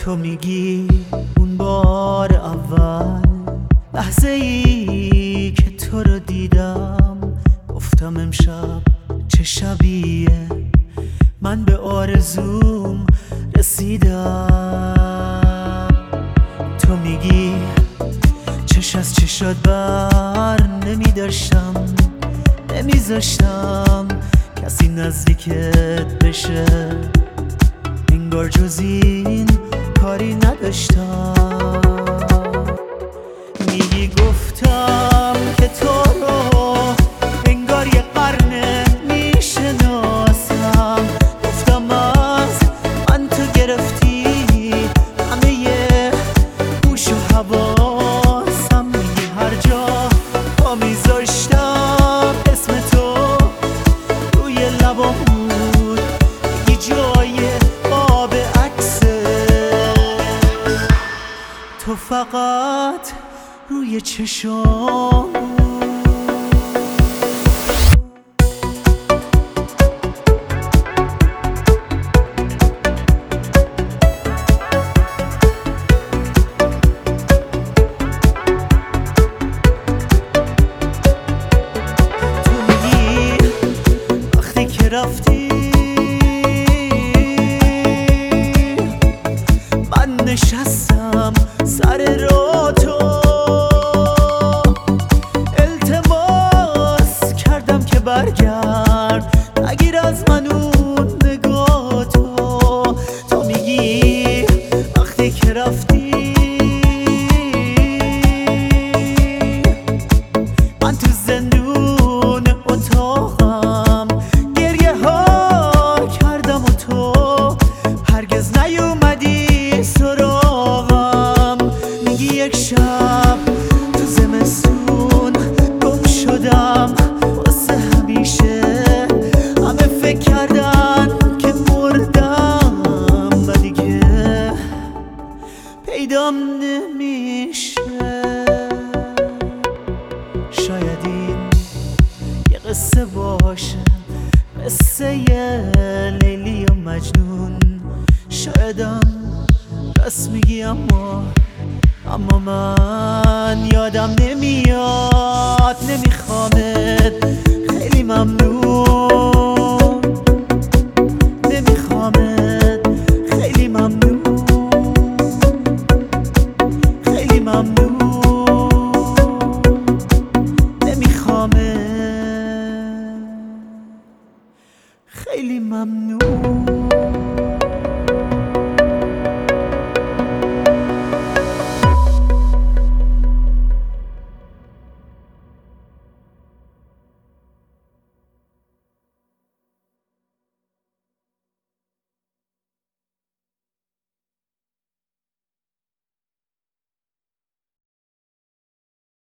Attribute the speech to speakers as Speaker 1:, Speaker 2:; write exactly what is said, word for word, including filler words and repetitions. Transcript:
Speaker 1: تو میگی اون بار اول لحظه ای که تو رو دیدم گفتم امشب چه شبیه من به آرزوم رسیدم. تو میگی چش از چشات بر نمیداشتم نمیذاشتم کسی نزدیکت بشه، انگار جز این کاری نداشتم. میگی گفتم که تو رو انگار یه قرنه میشناسم، گفتم از من تو گرفتی همه یه گوش و حواسم. میگی هر جا پا میذاشتم اسم تو روی لبام بود، میگی جای آب عکسه تو فقط روی چشام. تو میگی وقتی که رفتی من نشستم سر راه تو، التماس کردم که برگرد نگیر از من اون نگاه تو. تو میگی وقتی که رفتی من تو زندون اتاقم گریه ها کردم و تو هرگز نیومدی سراغم. میگی یک شب تو زمستون گم شدم واسه همیشه، همه فکر کردن که مردم و دیگه پیدام نمیشه. شاید این یه قصه باشه، قصه لیلی و مجنون، شایدم راست میگی اما اما من یادم نمیاد. نمیخوامت خیلی ممنون، نمیخوامت خیلی ممنون، خیلی ممنون، نمیخوامت خیلی ممنون.